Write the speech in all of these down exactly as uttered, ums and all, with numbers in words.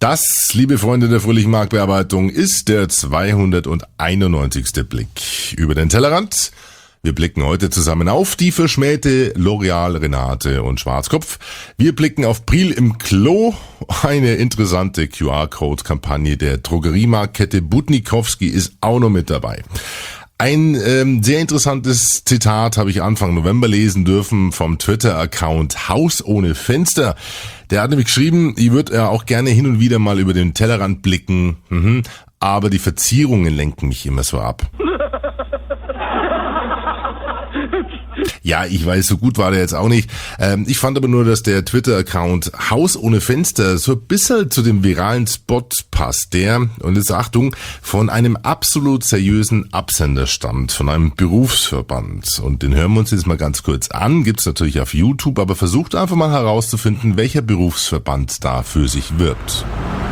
Das, liebe Freunde der fröhlichen Marktbearbeitung, ist der zweihunderteinundneunzigste Blick über den Tellerrand. Wir blicken heute zusammen auf die verschmähte L'Oreal, Renate und Schwarzkopf. Wir blicken auf Pril im Klo, eine interessante Q R-Code-Kampagne der Drogeriemarktkette Budnikowski ist auch noch mit dabei. Ein ähm, sehr interessantes Zitat habe ich Anfang November lesen dürfen vom Twitter-Account Haus ohne Fenster. Der hat nämlich geschrieben, ich würde ja auch gerne hin und wieder mal über den Tellerrand blicken, mhm, aber die Verzierungen lenken mich immer so ab. Ja, ich weiß, so gut war der jetzt auch nicht. Ähm, ich fand aber nur, dass der Twitter-Account Haus ohne Fenster so ein bisschen zu dem viralen Spot passt, der, und jetzt Achtung, von einem absolut seriösen Absender stammt, von einem Berufsverband. Und den hören wir uns jetzt mal ganz kurz an, gibt's natürlich auf YouTube, aber versucht einfach mal herauszufinden, welcher Berufsverband da für sich wirbt.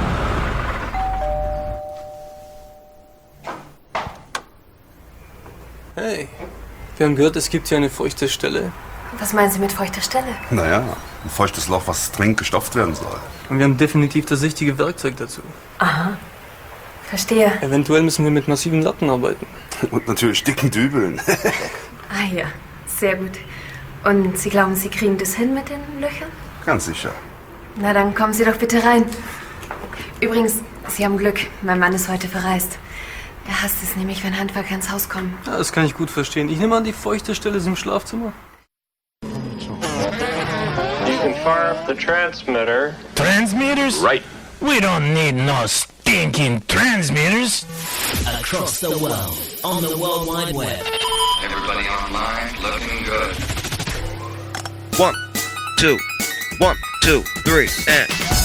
Hey. Wir haben gehört, es gibt hier eine feuchte Stelle. Was meinen Sie mit feuchter Stelle? Naja, ein feuchtes Loch, was dringend gestopft werden soll. Und wir haben definitiv das richtige Werkzeug dazu. Aha, verstehe. Eventuell müssen wir mit massiven Latten arbeiten. Und natürlich dicken Dübeln. Ah ja, sehr gut. Und Sie glauben, Sie kriegen das hin mit den Löchern? Ganz sicher. Na, dann kommen Sie doch bitte rein. Übrigens, Sie haben Glück. Mein Mann ist heute verreist. Er hasst es nämlich, wenn Handwerker ins Haus kommen. Ja, das kann ich gut verstehen. Ich nehme an, die feuchte Stelle ist im Schlafzimmer. You can fire up the transmitter. Transmitters? Right. We don't need no stinking transmitters. Across the world, on the World Wide Web. Everybody online looking good. One, two, one, two, three, and...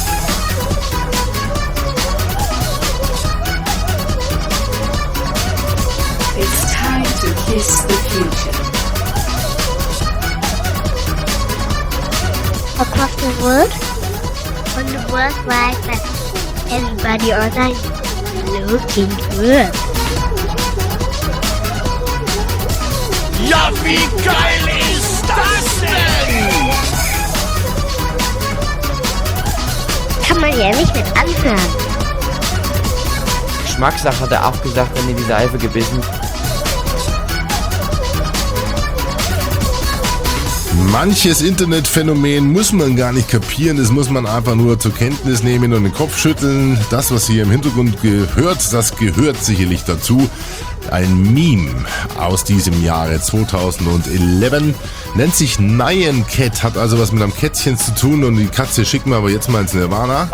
It's time to kiss the future. Across the world, on the World Wide Web. Everybody online looking good. Ja, wie geil ist das denn? Kann man ja nicht mit anhören. Geschmackssache hat er auch gesagt, wenn ihr die Seife gebissen. Manches Internetphänomen muss man gar nicht kapieren, das muss man einfach nur zur Kenntnis nehmen und den Kopf schütteln. Das, was hier im Hintergrund gehört, das gehört sicherlich dazu. Ein Meme aus diesem Jahre zweitausendelf, nennt sich Nyan Cat, hat also was mit einem Kätzchen zu tun und die Katze schicken wir aber jetzt mal ins Nirvana.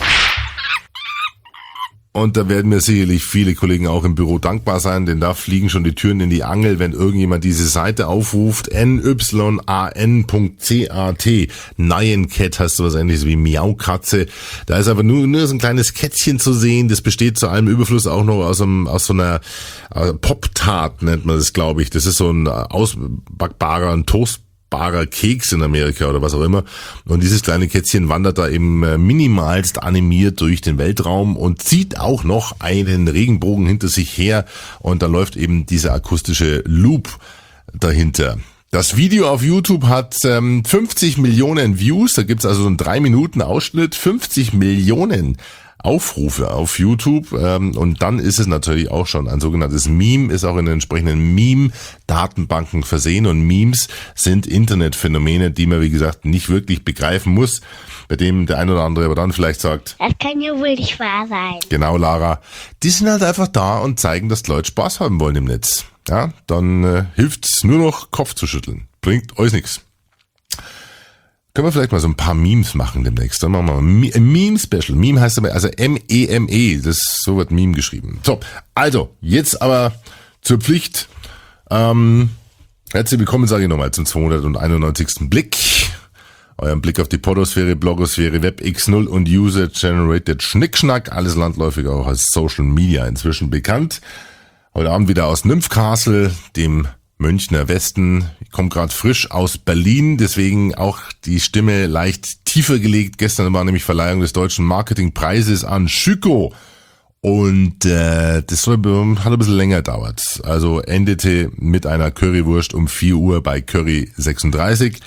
Und da werden mir sicherlich viele Kollegen auch im Büro dankbar sein, denn da fliegen schon die Türen in die Angel, wenn irgendjemand diese Seite aufruft. N Y A N Punkt C A T. Nyan Cat heißt sowas ähnliches wie Miaukatze. Da ist aber nur, nur so ein kleines Kätzchen zu sehen. Das besteht zu allem Überfluss auch noch aus, einem, aus so einer äh, Pop-Tart, nennt man das, glaube ich. Das ist so ein ausbackbarer, ein Toast. barer Keks in Amerika oder was auch immer. Und dieses kleine Kätzchen wandert da eben minimalst animiert durch den Weltraum und zieht auch noch einen Regenbogen hinter sich her und da läuft eben dieser akustische Loop dahinter. Das Video auf YouTube hat ähm, fünfzig Millionen Views, da gibt's also so einen drei Minuten Ausschnitt, fünfzig Millionen Aufrufe auf YouTube, ähm, und dann ist es natürlich auch schon ein sogenanntes Meme, ist auch in den entsprechenden Meme-Datenbanken versehen und Memes sind Internetphänomene, die man wie gesagt nicht wirklich begreifen muss, bei dem der ein oder andere aber dann vielleicht sagt, das kann ja wohl nicht wahr sein. Genau, Lara, die sind halt einfach da und zeigen, dass die Leute Spaß haben wollen im Netz. Ja, dann äh, hilft's nur noch Kopf zu schütteln, bringt euch nichts. Können wir vielleicht mal so ein paar Memes machen demnächst. Dann machen wir mal ein Meme-Special. Meme heißt aber, also M E M E. Das, so wird Meme geschrieben. So, also, jetzt aber zur Pflicht. Ähm, herzlich willkommen, sage ich nochmal, zum zweihunderteinundneunzigsten Blick. Euren Blick auf die Podosphäre, Blogosphäre, Web X null und User-Generated Schnickschnack. Alles landläufig auch als Social Media inzwischen bekannt. Heute Abend wieder aus Nymphcastle, dem Münchner Westen. Ich komme gerade frisch aus Berlin, deswegen auch die Stimme leicht tiefer gelegt. Gestern war nämlich Verleihung des Deutschen Marketingpreises an Schüco und äh, das soll, hat ein bisschen länger gedauert. Also endete mit einer Currywurst um vier Uhr bei Curry sechsunddreißig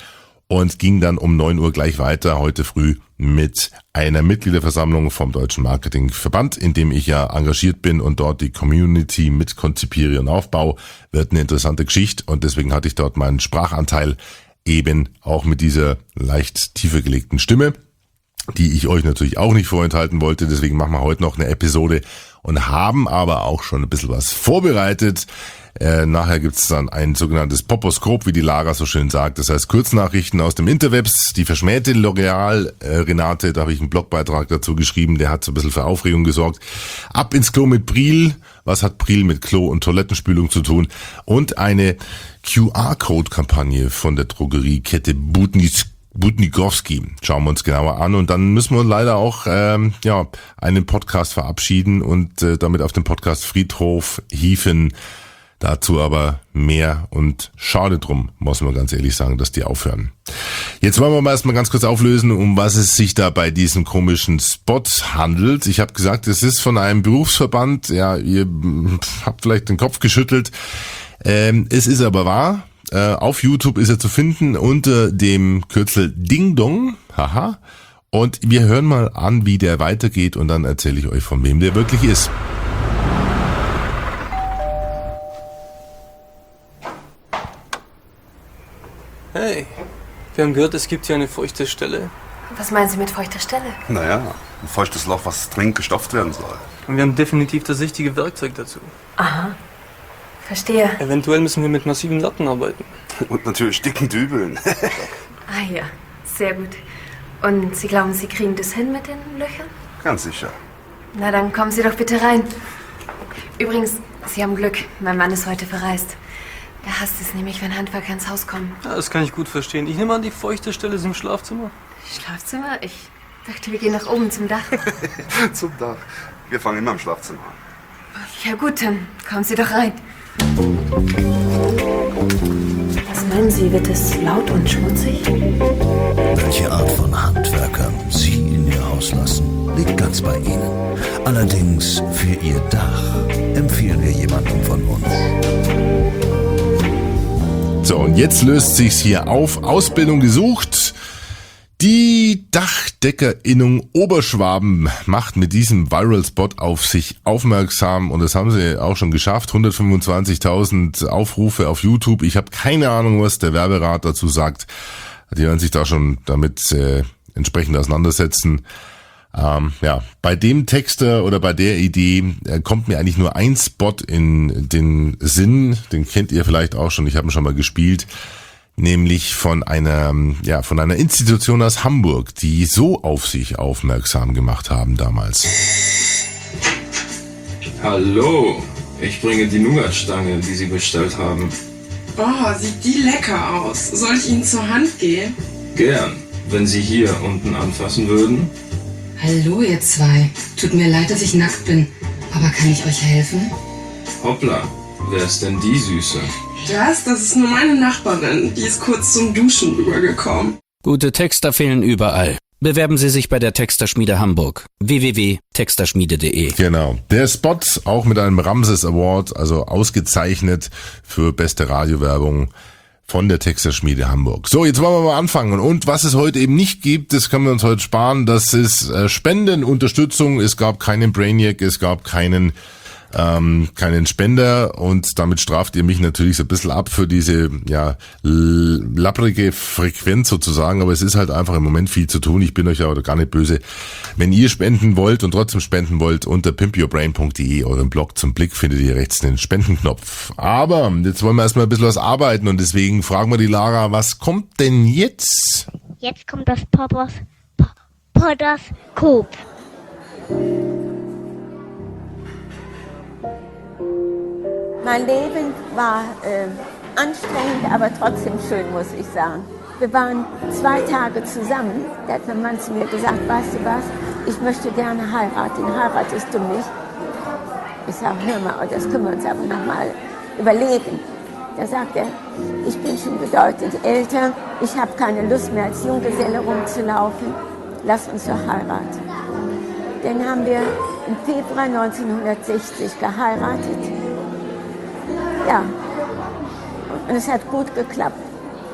und ging dann um neun Uhr gleich weiter heute früh mit einer Mitgliederversammlung vom Deutschen Marketingverband, in dem ich ja engagiert bin und dort die Community mit konzipiere und aufbaue. Wird eine interessante Geschichte und deswegen hatte ich dort meinen Sprachanteil eben auch mit dieser leicht tiefer gelegten Stimme, die ich euch natürlich auch nicht vorenthalten wollte. Deswegen machen wir heute noch eine Episode und haben aber auch schon ein bisschen was vorbereitet. Äh, nachher gibt's dann ein sogenanntes Poposkop, wie die Lara so schön sagt. Das heißt Kurznachrichten aus dem Interwebs. Die verschmähte L'Oreal, äh, Renate, da habe ich einen Blogbeitrag dazu geschrieben, der hat so ein bisschen für Aufregung gesorgt. Ab ins Klo mit Bril. Was hat Bril mit Klo und Toilettenspülung zu tun? Und eine Q R-Code-Kampagne von der Drogeriekette Butnis Butnikowski. Schauen wir uns genauer an und dann müssen wir leider auch ähm, ja einen Podcast verabschieden und äh, damit auf den Podcast Friedhof hieven. Dazu aber mehr und schade drum, muss man ganz ehrlich sagen, dass die aufhören. Jetzt wollen wir mal erstmal ganz kurz auflösen, um was es sich da bei diesem komischen Spot handelt. Ich habe gesagt, es ist von einem Berufsverband. Ja, ihr habt vielleicht den Kopf geschüttelt. Ähm, es ist aber wahr. Äh, auf YouTube ist er zu finden unter dem Kürzel Ding Dong. Haha. Und wir hören mal an, wie der weitergeht und dann erzähle ich euch, von wem der wirklich ist. Hey, wir haben gehört, es gibt hier eine feuchte Stelle. Was meinen Sie mit feuchter Stelle? Naja, ein feuchtes Loch, was dringend gestopft werden soll. Und wir haben definitiv das richtige Werkzeug dazu. Aha, verstehe. Eventuell müssen wir mit massiven Latten arbeiten. Und natürlich dicken Dübeln. Ah ja, sehr gut. Und Sie glauben, Sie kriegen das hin mit den Löchern? Ganz sicher. Na, dann kommen Sie doch bitte rein. Übrigens, Sie haben Glück. Mein Mann ist heute verreist. Er hasst es nämlich, wenn Handwerker ins Haus kommen. Ja, das kann ich gut verstehen. Ich nehme an, die feuchte Stelle ist im Schlafzimmer. Schlafzimmer? Ich dachte, wir gehen nach oben zum Dach. Zum Dach. Wir fangen immer im Schlafzimmer an. Ja gut, dann kommen Sie doch rein. Was meinen Sie, wird es laut und schmutzig? Welche Art von Handwerkern Sie in Ihr Haus lassen, liegt ganz bei Ihnen. Allerdings für Ihr Dach empfehlen wir jemanden von uns. So, und jetzt löst sich's hier auf. Ausbildung gesucht. Die Dachdeckerinnung Oberschwaben macht mit diesem Viral-Spot auf sich aufmerksam und das haben sie auch schon geschafft. hundertfünfundzwanzigtausend Aufrufe auf YouTube. Ich habe keine Ahnung, was der Werberat dazu sagt. Die werden sich da schon damit äh, entsprechend auseinandersetzen. Ähm, ja, bei dem Texter oder bei der Idee äh, kommt mir eigentlich nur ein Spot in den Sinn. Den kennt ihr vielleicht auch schon. Ich habe ihn schon mal gespielt. Nämlich von einer, ja, von einer Institution aus Hamburg, die so auf sich aufmerksam gemacht haben damals. Hallo, ich bringe die Nougatstange, die Sie bestellt haben. Oh, sieht die lecker aus. Soll ich Ihnen zur Hand gehen? Gern, wenn Sie hier unten anfassen würden. Hallo, ihr zwei. Tut mir leid, dass ich nackt bin, aber kann ich euch helfen? Hoppla, wer ist denn die Süße? Das, das ist nur meine Nachbarin. Die ist kurz zum Duschen rübergekommen. Gute Texter fehlen überall. Bewerben Sie sich bei der Texterschmiede Hamburg. w w w punkt texterschmiede punkt de. Genau. Der Spot auch mit einem Ramses Award, also ausgezeichnet für beste Radiowerbung von der Texterschmiede Hamburg. So, jetzt wollen wir mal anfangen. Und was es heute eben nicht gibt, das können wir uns heute sparen, das ist äh, Spenden, Unterstützung. Es gab keinen Brainiac, es gab keinen ähm, keinen Spender und damit straft ihr mich natürlich so ein bisschen ab für diese ja lapprige Frequenz sozusagen, aber es ist halt einfach im Moment viel zu tun. Ich bin euch aber gar nicht böse. Wenn ihr spenden wollt und trotzdem spenden wollt, unter pimp your brain punkt de, euren Blog zum Blick, findet ihr rechts den Spendenknopf. Aber jetzt wollen wir erstmal ein bisschen was arbeiten und deswegen fragen wir die Lara, was kommt denn jetzt? Jetzt kommt das Poppers Podoskop. Mein Leben war äh, anstrengend, aber trotzdem schön, muss ich sagen. Wir waren zwei Tage zusammen. Da hat mein Mann zu mir gesagt, weißt du was, ich möchte gerne heiraten. Heiratest du mich? Ich sage, hör mal, das können wir uns aber noch mal überlegen. Da sagt er, ich bin schon bedeutend älter, ich habe keine Lust mehr als Junggeselle rumzulaufen. Lass uns doch heiraten. Dann haben wir im Februar neunzehnhundertsechzig geheiratet. Ja, und es hat gut geklappt.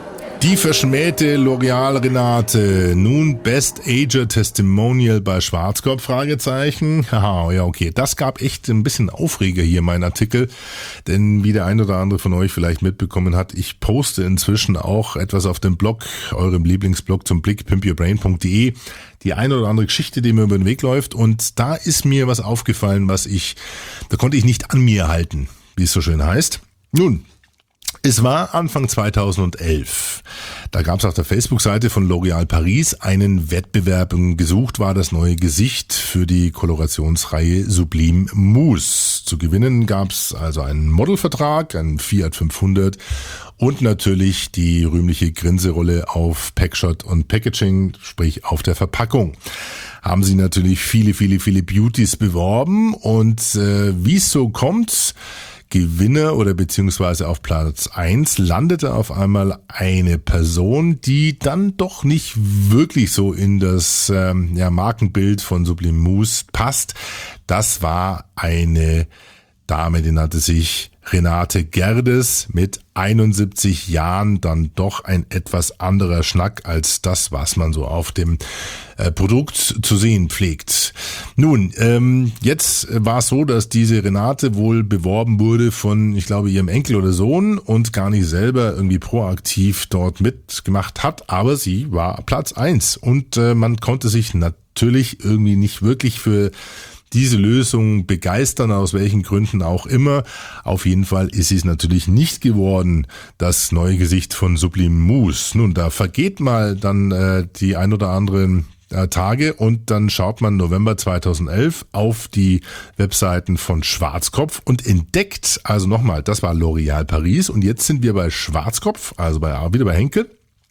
Die verschmähte L'Oreal Renate, nun Best Ager Testimonial bei Schwarzkopf, Fragezeichen. Haha, ja okay, das gab echt ein bisschen Aufreger hier, mein Artikel, denn wie der ein oder andere von euch vielleicht mitbekommen hat, ich poste inzwischen auch etwas auf dem Blog, eurem Lieblingsblog zum Blick, pimp your brain punkt de, die eine oder andere Geschichte, die mir über den Weg läuft, und da ist mir was aufgefallen, was ich, da konnte ich nicht an mir halten, wie es so schön heißt. Nun, es war Anfang zweitausendelf. Da gab es auf der Facebook-Seite von L'Oréal Paris einen Wettbewerb. Gesucht war das neue Gesicht für die Kolorationsreihe Sublime Mousse. Zu gewinnen gab es also einen Modelvertrag, einen Fiat fünfhundert und natürlich die rühmliche Grinserolle auf Packshot und Packaging, sprich auf der Verpackung. Haben sie natürlich viele, viele, viele Beauties beworben, und äh, wie es so kommt, Gewinner oder beziehungsweise auf Platz eins landete auf einmal eine Person, die dann doch nicht wirklich so in das ähm, ja, Markenbild von Sublime Mousse passt. Das war eine Dame, die nannte sich Renate Gerdes, mit einundsiebzig Jahren, dann doch ein etwas anderer Schnack als das, was man so auf dem äh, Produkt zu sehen pflegt. Nun, ähm, jetzt war es so, dass diese Renate wohl beworben wurde von, ich glaube, ihrem Enkel oder Sohn und gar nicht selber irgendwie proaktiv dort mitgemacht hat, aber sie war Platz eins, und äh, man konnte sich natürlich irgendwie nicht wirklich für diese Lösung begeistern, aus welchen Gründen auch immer. Auf jeden Fall ist es natürlich nicht geworden, das neue Gesicht von Sublime Mousse. Nun, da vergeht mal dann äh, die ein oder anderen äh, Tage, und dann schaut man November zweitausendelf auf die Webseiten von Schwarzkopf und entdeckt, also nochmal, das war L'Oréal Paris, und jetzt sind wir bei Schwarzkopf, also bei wieder bei Henkel,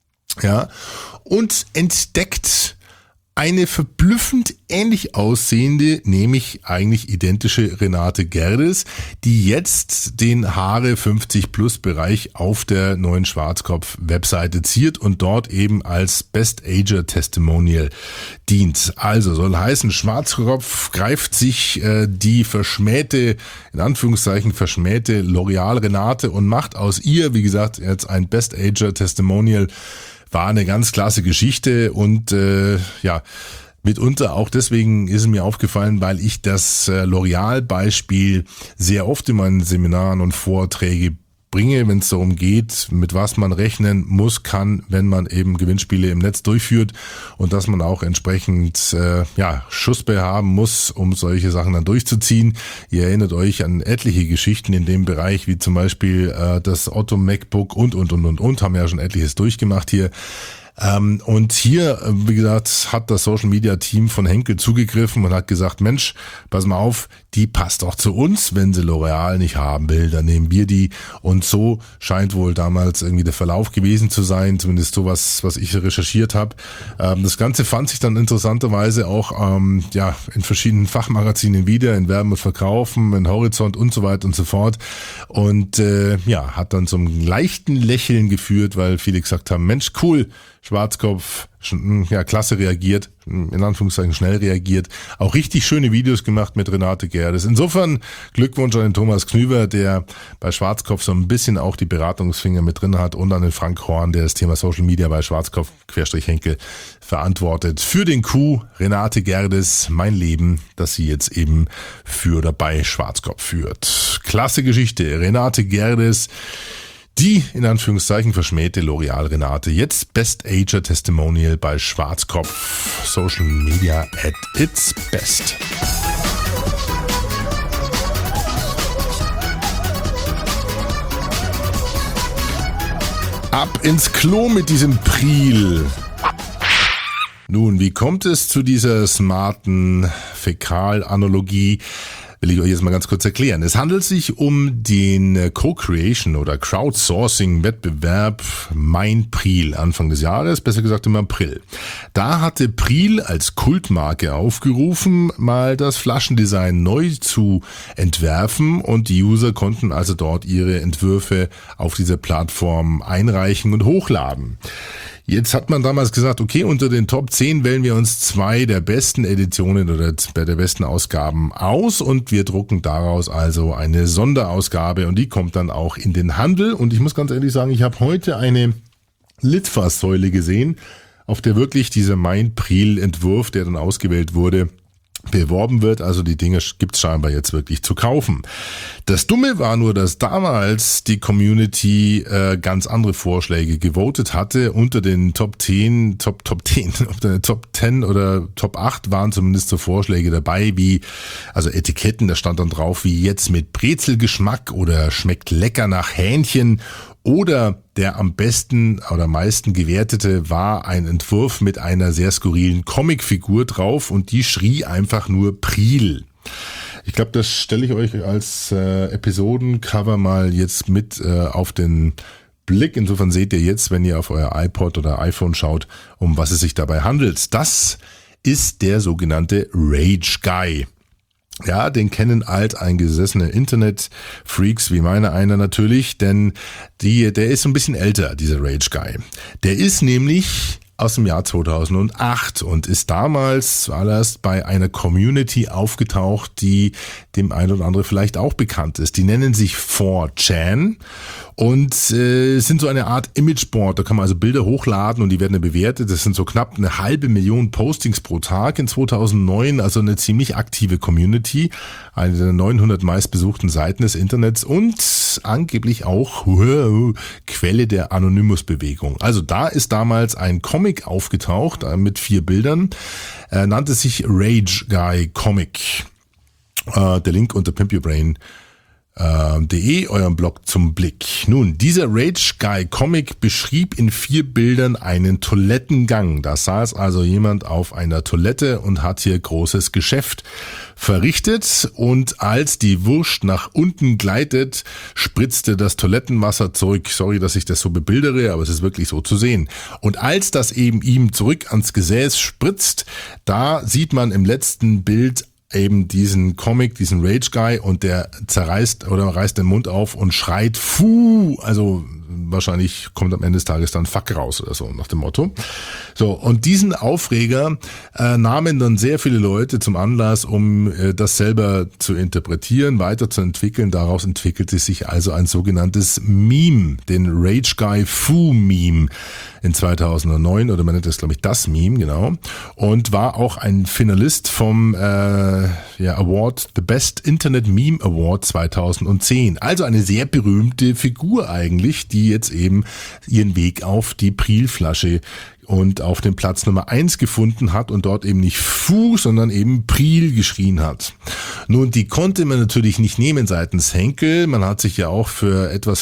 ja, und entdeckt eine verblüffend ähnlich aussehende, nämlich eigentlich identische Renate Gerdes, die jetzt den Haare fünfzig Plus Bereich auf der neuen Schwarzkopf-Webseite ziert und dort eben als Best Ager Testimonial dient. Also soll heißen, Schwarzkopf greift sich äh, die verschmähte, in Anführungszeichen verschmähte L'Oréal Renate und macht aus ihr, wie gesagt, jetzt ein Best Ager Testimonial. War eine ganz klasse Geschichte, und äh, ja, mitunter auch deswegen ist es mir aufgefallen, weil ich das äh, L'Oréal-Beispiel sehr oft in meinen Seminaren und Vorträgen bringe, wenn es darum geht, mit was man rechnen muss, kann, wenn man eben Gewinnspiele im Netz durchführt, und dass man auch entsprechend äh, ja Schussbe haben muss, um solche Sachen dann durchzuziehen. Ihr erinnert euch an etliche Geschichten in dem Bereich, wie zum Beispiel äh, das Otto MacBook und, und, und, und, und, haben wir ja schon etliches durchgemacht hier. Ähm, und hier, wie gesagt, hat das Social Media Team von Henkel zugegriffen und hat gesagt, Mensch, pass mal auf, die passt auch zu uns. Wenn sie L'Oréal nicht haben will, dann nehmen wir die. Und so scheint wohl damals irgendwie der Verlauf gewesen zu sein, zumindest so was, was ich recherchiert habe. Ähm, das Ganze fand sich dann interessanterweise auch ähm, ja in verschiedenen Fachmagazinen wieder, in Werben und Verkaufen, in Horizont und so weiter und so fort. Und äh, ja, hat dann zum leichten Lächeln geführt, weil viele gesagt haben, Mensch, cool, Schwarzkopf, ja, klasse reagiert, in Anführungszeichen schnell reagiert, auch richtig schöne Videos gemacht mit Renate Gerdes. Insofern Glückwunsch an den Thomas Knüber, der bei Schwarzkopf so ein bisschen auch die Beratungsfinger mit drin hat, und an den Frank Horn, der das Thema Social Media bei Schwarzkopf Querstrich Henkel verantwortet. Für den Coup Renate Gerdes, mein Leben, das sie jetzt eben für oder bei Schwarzkopf führt. Klasse Geschichte, Renate Gerdes. Die, in Anführungszeichen, verschmähte L'Oréal Renate, jetzt Best Ager Testimonial bei Schwarzkopf. Social Media at its best. Ab ins Klo mit diesem Priel. Nun, wie kommt es zu dieser smarten Fäkalanalogie? Will ich euch jetzt mal ganz kurz erklären. Es handelt sich um den Co-Creation oder Crowdsourcing-Wettbewerb Mein Priel Anfang des Jahres, besser gesagt im April. Da hatte Priel als Kultmarke aufgerufen, mal das Flaschendesign neu zu entwerfen, und die User konnten also dort ihre Entwürfe auf dieser Plattform einreichen und hochladen. Jetzt hat man damals gesagt, okay, unter den Top zehn wählen wir uns zwei der besten Editionen oder der besten Ausgaben aus, und wir drucken daraus also eine Sonderausgabe, und die kommt dann auch in den Handel. Und ich muss ganz ehrlich sagen, ich habe heute eine Litfaßsäule gesehen, auf der wirklich dieser Mein-Priel-Entwurf, der dann ausgewählt wurde, beworben wird. Also die Dinge gibt's scheinbar jetzt wirklich zu kaufen. Das Dumme war nur, dass damals die Community äh, ganz andere Vorschläge gewotet hatte. Unter den Top zehn, Top Top zehn, unter den Top zehn oder Top acht waren zumindest so Vorschläge dabei, wie also Etiketten, da stand dann drauf, wie jetzt mit Brezelgeschmack oder schmeckt lecker nach Hähnchen. Oder der am besten oder meisten gewertete war ein Entwurf mit einer sehr skurrilen Comicfigur drauf und die schrie einfach nur Priel. Ich glaube, das stelle ich euch als äh, Episodencover mal jetzt mit äh, auf den Blick. Insofern seht ihr jetzt, wenn ihr auf euer iPod oder iPhone schaut, um was es sich dabei handelt. Das ist der sogenannte Rage Guy. Ja, den kennen alteingesessene Internet-Freaks wie meine einer natürlich, denn die, der ist so ein bisschen älter, dieser Rage Guy. Der ist nämlich aus dem Jahr zweitausendacht und ist damals zuallererst bei einer Community aufgetaucht, die dem einen oder anderen vielleicht auch bekannt ist. Die nennen sich four chan und äh, sind so eine Art Imageboard. Da kann man also Bilder hochladen und die werden dann bewertet. Das sind so knapp eine halbe Million Postings pro Tag in zweitausendneun, also eine ziemlich aktive Community. Eine der neunhundert meistbesuchten Seiten des Internets und angeblich auch uh, Quelle der Anonymous-Bewegung. Also da ist damals ein Comic aufgetaucht äh, mit vier Bildern. Er nannte sich Rage Guy Comic. Äh, der Link unter pimp your brain punkt de, eurem Blog zum Blick. Nun, dieser Rage Guy Comic beschrieb in vier Bildern einen Toilettengang. Da saß also jemand auf einer Toilette und hat hier großes Geschäft verrichtet und als die Wurst nach unten gleitet, spritzte das Toilettenwasser zurück. Sorry, dass ich das so bebildere, aber es ist wirklich so zu sehen. Und als das eben ihm zurück ans Gesäß spritzt, da sieht man im letzten Bild eben diesen Comic, diesen Rage Guy und der zerreißt oder reißt den Mund auf und schreit Fuh, also wahrscheinlich kommt am Ende des Tages dann Fuck raus oder so nach dem Motto. So, und diesen Aufreger äh, nahmen dann sehr viele Leute zum Anlass, um äh, das selber zu interpretieren, weiterzuentwickeln. Daraus entwickelte sich also ein sogenanntes Meme, den Rage Guy Fu Meme in zweitausendneun, oder man nennt das, glaube ich, das Meme, genau, und war auch ein Finalist vom äh, ja, Award, The Best Internet Meme Award zweitausendzehn. Also eine sehr berühmte Figur eigentlich, die jetzt eben ihren Weg auf die Priel-Flasche und auf den Platz Nummer eins gefunden hat und dort eben nicht Fu, sondern eben Priel geschrien hat. Nun, die konnte man natürlich nicht nehmen seitens Henkel. Man hat sich ja auch für etwas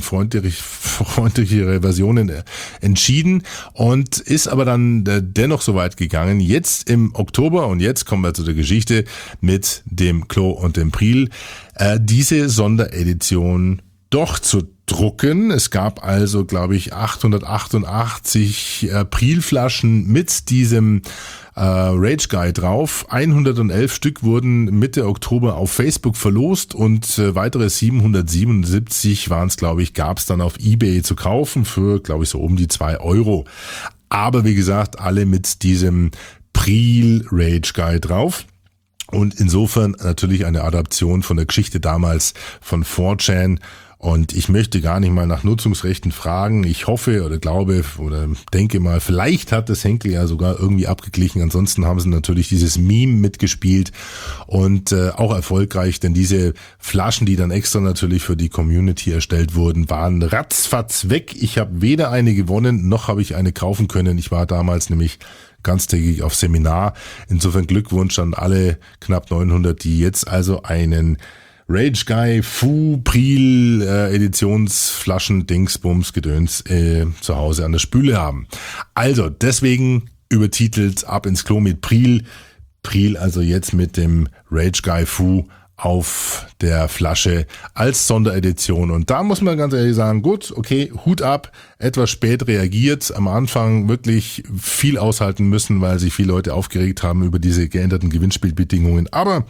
familienfreundlichere Versionen entschieden und ist aber dann dennoch so weit gegangen, jetzt im Oktober, und jetzt kommen wir zu der Geschichte mit dem Klo und dem Priel, äh, diese Sonderedition doch zu drucken. Es gab also, glaube ich, achthundertachtundachtzig äh, Prielflaschen mit diesem äh, Rage Guy drauf. hundertelf Stück wurden Mitte Oktober auf Facebook verlost und äh, weitere siebenhundertsiebenundsiebzig waren es, glaube ich, gab es dann auf eBay zu kaufen für, glaube ich, so um die zwei Euro. Aber wie gesagt, alle mit diesem Priel Rage Guy drauf. Und insofern natürlich eine Adaption von der Geschichte damals von four chan. Und ich möchte gar nicht mal nach Nutzungsrechten fragen. Ich hoffe oder glaube oder denke mal, vielleicht hat das Henkel ja sogar irgendwie abgeglichen. Ansonsten haben sie natürlich dieses Meme mitgespielt und äh, auch erfolgreich, denn diese Flaschen, die dann extra natürlich für die Community erstellt wurden, waren ratzfatz weg. Ich habe weder eine gewonnen, noch habe ich eine kaufen können. Ich war damals nämlich ganztägig auf Seminar. Insofern Glückwunsch an alle knapp neunhundert, die jetzt also einen Rage Guy Fu Priel äh, Editionsflaschen Dingsbums Gedöns äh, zu Hause an der Spüle haben. Also deswegen übertitelt Ab ins Klo mit Priel. Priel also jetzt mit dem Rage Guy Fu auf der Flasche als Sonderedition. Und da muss man ganz ehrlich sagen, gut, okay, Hut ab, etwas spät reagiert, am Anfang wirklich viel aushalten müssen, weil sich viele Leute aufgeregt haben über diese geänderten Gewinnspielbedingungen. Aber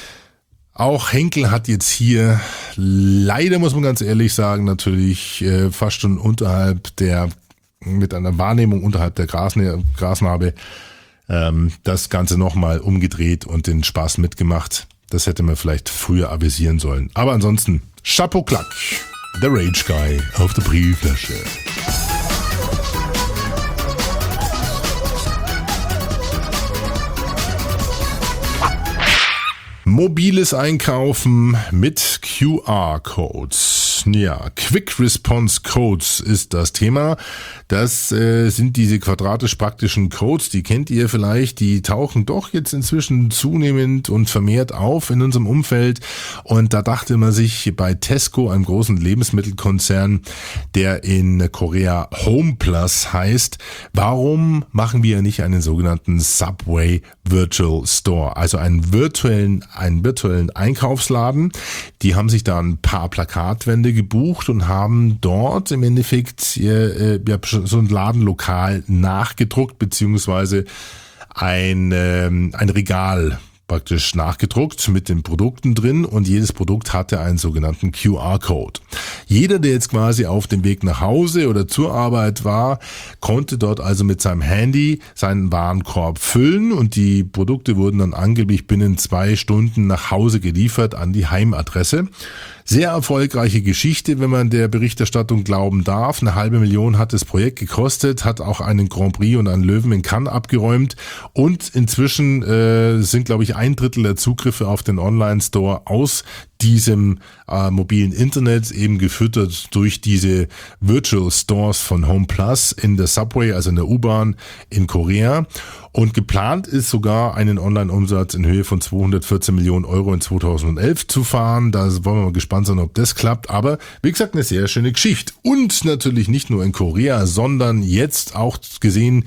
auch Henkel hat jetzt hier, leider muss man ganz ehrlich sagen, natürlich äh, fast schon unterhalb der, mit einer Wahrnehmung unterhalb der Grasne, Grasnarbe, ähm, das Ganze nochmal umgedreht und den Spaß mitgemacht. Das hätte man vielleicht früher avisieren sollen. Aber ansonsten, Chapeau Klack, der Rage Guy auf der Prielflasche. Mobiles Einkaufen mit Q R-Codes. Ja, Quick Response Codes ist das Thema. Das äh, sind diese quadratisch praktischen Codes, die kennt ihr vielleicht, die tauchen doch jetzt inzwischen zunehmend und vermehrt auf in unserem Umfeld. Und da dachte man sich bei Tesco, einem großen Lebensmittelkonzern, der in Korea Homeplus heißt, warum machen wir nicht einen sogenannten Subway Virtual Store, also einen virtuellen, einen virtuellen Einkaufsladen. Die haben sich da ein paar Plakatwände gebucht und haben dort im Endeffekt äh, ja, so ein Ladenlokal nachgedruckt, beziehungsweise ein, äh, ein Regal praktisch nachgedruckt mit den Produkten drin, und jedes Produkt hatte einen sogenannten Q R-Code. Jeder, der jetzt quasi auf dem Weg nach Hause oder zur Arbeit war, konnte dort also mit seinem Handy seinen Warenkorb füllen, und die Produkte wurden dann angeblich binnen zwei Stunden nach Hause geliefert an die Heimadresse. Sehr erfolgreiche Geschichte, wenn man der Berichterstattung glauben darf. Eine halbe Million hat das Projekt gekostet, hat auch einen Grand Prix und einen Löwen in Cannes abgeräumt, und inzwischen äh, sind, glaube ich, ein Drittel der Zugriffe auf den Online-Store aus diesem äh, mobilen Internet eben gefüttert durch diese Virtual Stores von Homeplus in der Subway, also in der U-Bahn in Korea. Und geplant ist sogar, einen Online-Umsatz in Höhe von zweihundertvierzehn Millionen Euro in zweitausendelf zu fahren. Da wollen wir mal gespannt sein, ob das klappt. Aber wie gesagt, eine sehr schöne Geschichte. Und natürlich nicht nur in Korea, sondern jetzt auch gesehen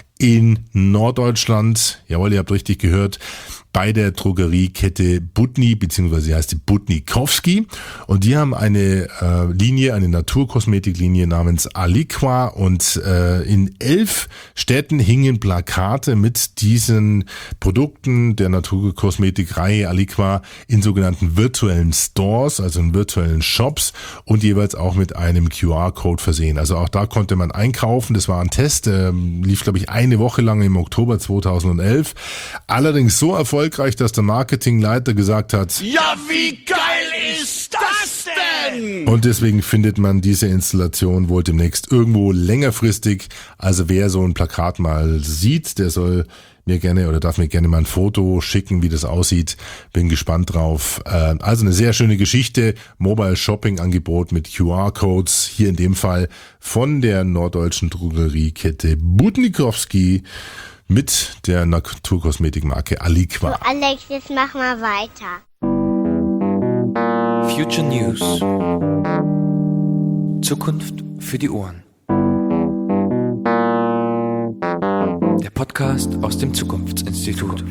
in Norddeutschland. Jawohl, ihr habt richtig gehört. Bei der Drogeriekette Butni, beziehungsweise sie heißt die Butnikowski, und die haben eine äh, Linie, eine Naturkosmetiklinie namens Aliqua, und äh, in elf Städten hingen Plakate mit diesen Produkten der Naturkosmetikreihe Aliqua in sogenannten virtuellen Stores, also in virtuellen Shops, und jeweils auch mit einem Q R-Code versehen. Also auch da konnte man einkaufen. Das war ein Test, äh, lief glaube ich eine Woche lang im Oktober zweitausendelf. Allerdings so erfolgreich, erfolgreich, dass der Marketingleiter gesagt hat, ja, wie geil ist das denn? Und deswegen findet man diese Installation wohl demnächst irgendwo längerfristig. Also wer so ein Plakat mal sieht, der soll mir gerne oder darf mir gerne mal ein Foto schicken, wie das aussieht. Bin gespannt drauf. Also eine sehr schöne Geschichte. Mobile Shopping Angebot mit Q R-Codes. Hier in dem Fall von der norddeutschen Drogeriekette Butnikowski mit der Naturkosmetikmarke Aliqua. So, Alex, jetzt mach mal weiter. Future News. Zukunft für die Ohren. Der Podcast aus dem Zukunftsinstitut.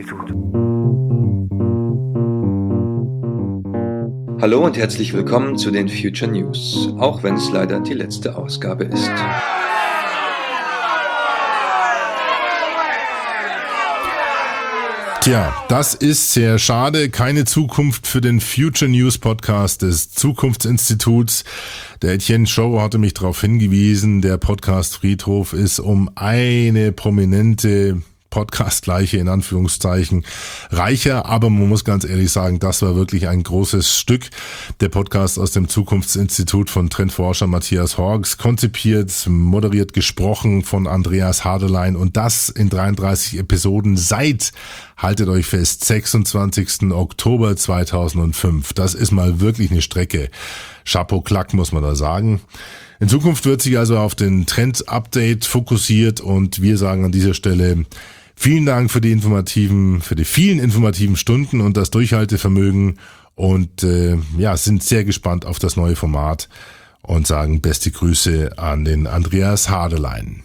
Hallo und herzlich willkommen zu den Future News, auch wenn es leider die letzte Ausgabe ist. Tja, das ist sehr schade. Keine Zukunft für den Future News Podcast des Zukunftsinstituts. Der Etienne Schauer hatte mich darauf hingewiesen, der Podcast Friedhof ist um eine prominente Podcast-Gleiche in Anführungszeichen reicher, aber man muss ganz ehrlich sagen, das war wirklich ein großes Stück. Der Podcast aus dem Zukunftsinstitut von Trendforscher Matthias Horgs, konzipiert, moderiert, gesprochen von Andreas Haderlein, und das in dreiunddreißig Episoden seit, haltet euch fest, sechsundzwanzigsten Oktober zweitausendfünf. Das ist mal wirklich eine Strecke. Chapeau Klack, muss man da sagen. In Zukunft wird sich also auf den Trend-Update fokussiert, und wir sagen an dieser Stelle vielen Dank für die informativen, für die vielen informativen Stunden und das Durchhaltevermögen, und äh, ja, sind sehr gespannt auf das neue Format und sagen beste Grüße an den Andreas Haderlein.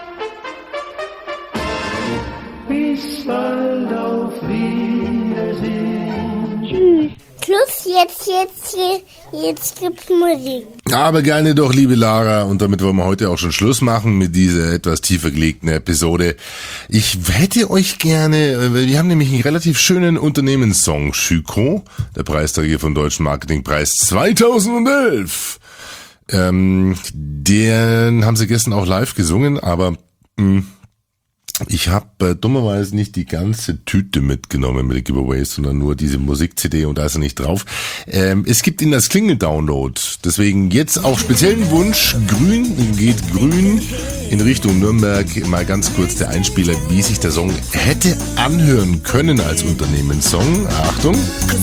Bis bald, auf Wiedersehen. Tschüss. Schluss, jetzt, jetzt, jetzt gibt's Musik. Aber gerne doch, liebe Lara, und damit wollen wir heute auch schon Schluss machen mit dieser etwas tiefer gelegten Episode. Ich hätte euch gerne, wir haben nämlich einen relativ schönen Unternehmenssong, Schüko, der Preisträger vom Deutschen Marketingpreis zweitausendelf. Ähm, den haben sie gestern auch live gesungen, aber mh, Ich habe äh, dummerweise nicht die ganze Tüte mitgenommen mit den Giveaways, sondern nur diese Musik-C D und da ist er nicht drauf. Ähm, es gibt ihn als Klingel-Download. Deswegen jetzt auf speziellen Wunsch, grün, geht grün in Richtung Nürnberg. Mal ganz kurz der Einspieler, wie sich der Song hätte anhören können als Unternehmenssong. Achtung.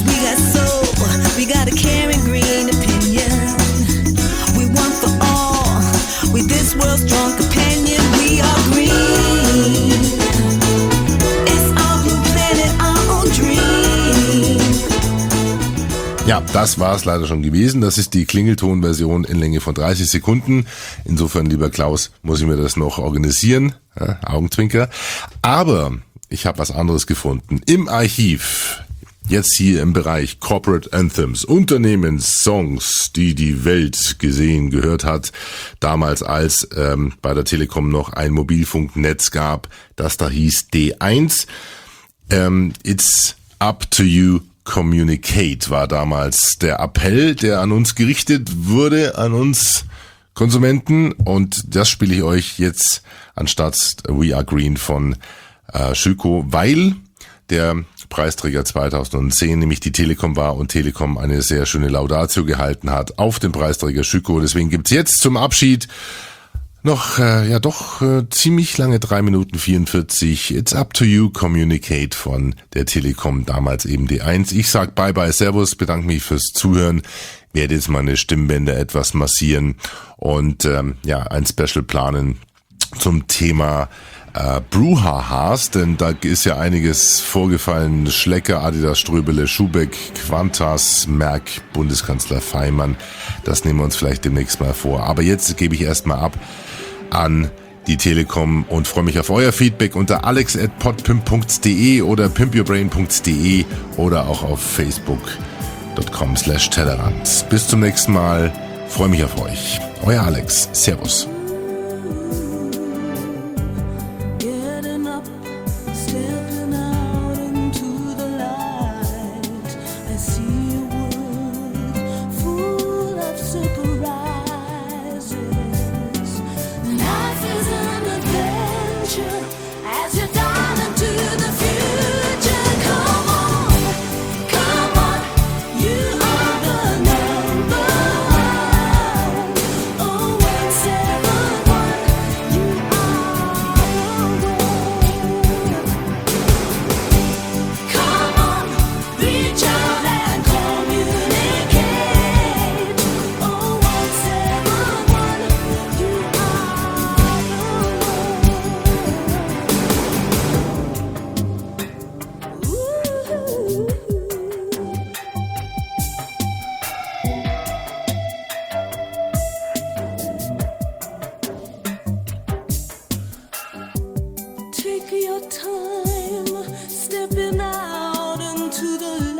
Ja, das war es leider schon gewesen. Das ist die Klingelton-Version in Länge von dreißig Sekunden. Insofern, lieber Klaus, muss ich mir das noch organisieren. Ja, Augenzwinker. Aber ich habe was anderes gefunden. Im Archiv, jetzt hier im Bereich Corporate Anthems, Unternehmenssongs, die die Welt gesehen, gehört hat. Damals, als ähm, bei der Telekom noch ein Mobilfunknetz gab, das da hieß D eins. Ähm, It's up to you. Communicate war damals der Appell, der an uns gerichtet wurde, an uns Konsumenten. Und das spiele ich euch jetzt anstatt We Are Green von äh, Schüko, weil der Preisträger zweitausendzehn nämlich die Telekom war und Telekom eine sehr schöne Laudatio gehalten hat auf den Preisträger Schüko. Deswegen gibt's jetzt zum Abschied noch, äh, ja doch, äh, ziemlich lange, drei Minuten vierundvierzig. It's up to you, Communicate von der Telekom, damals eben D eins. Ich sag bye bye, servus, bedanke mich fürs Zuhören, werde jetzt meine Stimmbänder etwas massieren und ähm, ja, ein Special planen zum Thema äh, Brouhahas, denn da ist ja einiges vorgefallen. Schlecker, Adidas, Ströbele, Schubeck, Quantas, Merck, Bundeskanzler Faymann. Das nehmen wir uns vielleicht demnächst mal vor. Aber jetzt gebe ich erstmal ab an die Telekom und freue mich auf euer Feedback unter alex at podpimp punkt de oder pimpyourbrain punkt de oder auch auf facebook dot com slash tellerrand. Bis zum nächsten Mal. Freue mich auf euch. Euer Alex. Servus. Take your time, stepping out into the